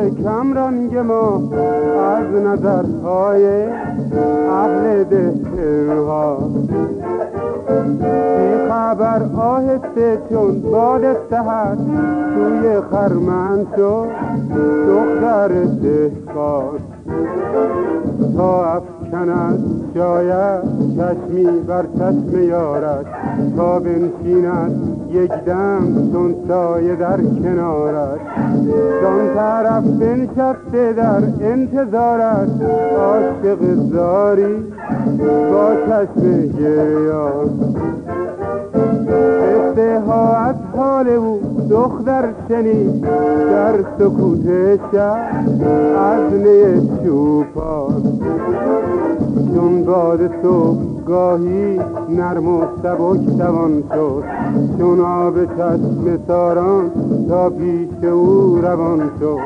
کمرنگ ما از نظرهای اهل دهها، بی خبر آهسته چون باد سحر توی خرمن شد دختر دهقان، تا افکند شاید چشمی بر چشم یارش، تا بنشیند یک دم چون سایه در کنارش، زان طرف بنشسته در انتظارش عاشق زاری با چشم گریان. قصه ها از حال او دختر شنید در سکوت شب از نی چوپان، چون باد صبح گاهی نرم و سبک دوان شد، چون آب چشم ساران تا پیش او روان شد.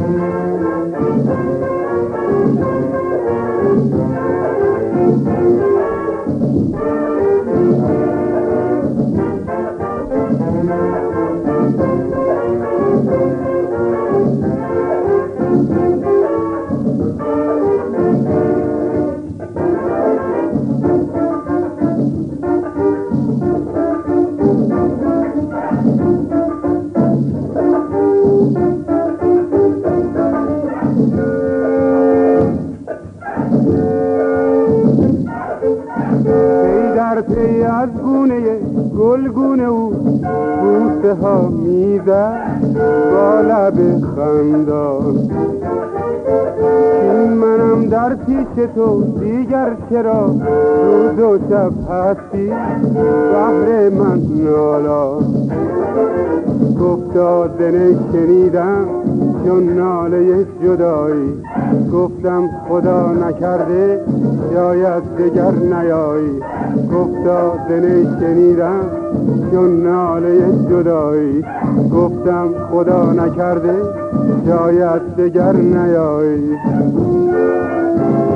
پی از گونه گلگونه او بوسه ها میزد با لب خندان، این منم در پیش تو دیگر چرا روز و شب هستی بهر من نالان. گفتا دل شنیدم چون ناله جدایی، گفتم خدا نکرده شاید دگر نیایی. گفتا دل شنیدم چون ناله جدایی، گفتم خدا نکرده شاید دگر نیایی.